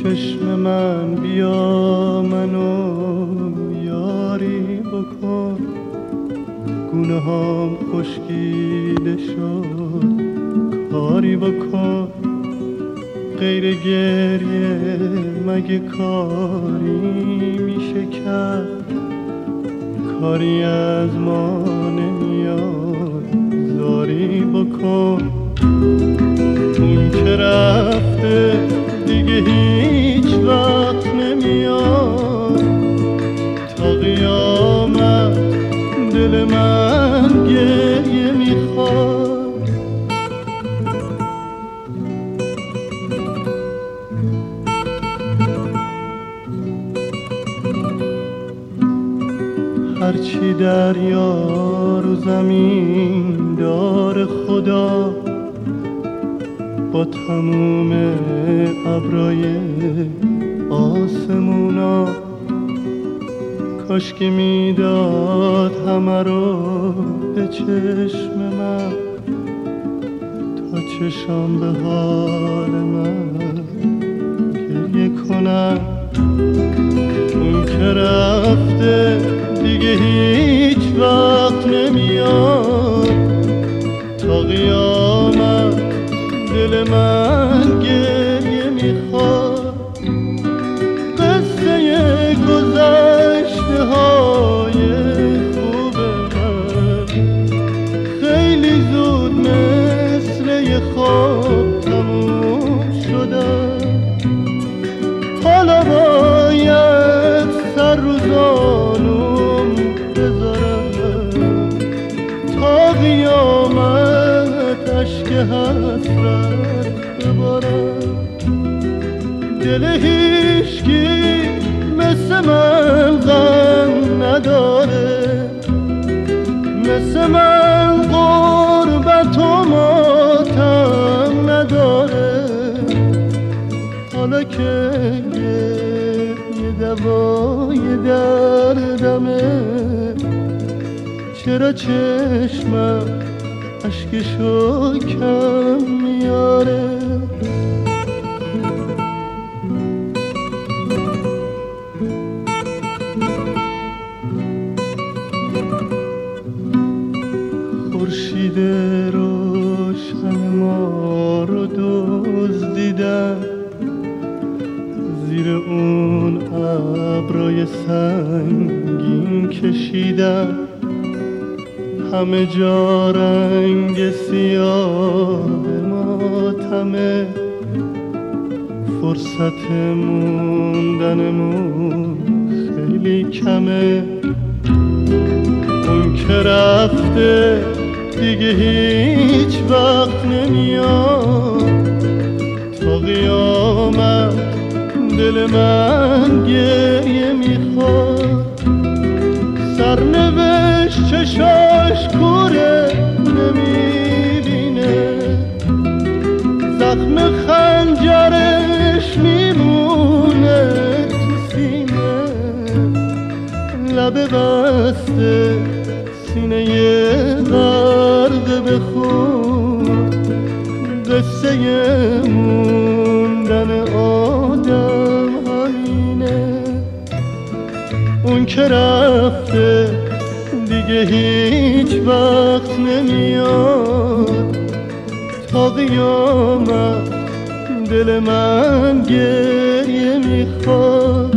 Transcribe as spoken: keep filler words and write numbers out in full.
چشم من بیا منو یاری بکن، گونه هام خشکیده شد کاری بکن، غیر گریه مگه کاری میشه کرد، کاری از ما نمیاد زاری بکن. اون که رفته دیگه هیچ وقت نمیاد، تا قیامت دل من گریه میخواد. هرچی دریا رو زمین دار خدا، با تموم ابرای آسمونا، کاش که میداد همه رو به چشم من، تا چشم به حال من گریه کنم. اون که رفته دیگه هیچ وقت نمیاد، تا قیامت دل من گریه میخواد. قصه گذشته های خوب من خیلی زود مثل یه خواب تموم شدن، حالا باید سر رو زانوم بذارم، تا قیامت اشک حسرت ببارم. دل هیچکی مثل من غم نداره، مثل من غربت و ماتم نداره. حالا که یه دوای دردمه، چرا چشمم اشکشو کم میاره؟ خورشید روشن ما رو دزدیدن، زیر اون ابرای سنگین کشیدن، همه جا رنگ سیاه ماتمه، فرصت موندنمون خیلی کمه. اون که رفته دیگه هیچ وقت نمیاد، تا قیامت دل من گریه میخواد. سرنوشت چشاش کوره نمیبینه، زخم خنجرش میمونه تو سینه، لب بسته سینه غرق به خون، قصه موندن آدم همینه. اون که رفته دیگه هیچ وقت نمیاد، تا قیامت دل من گریه میخواد.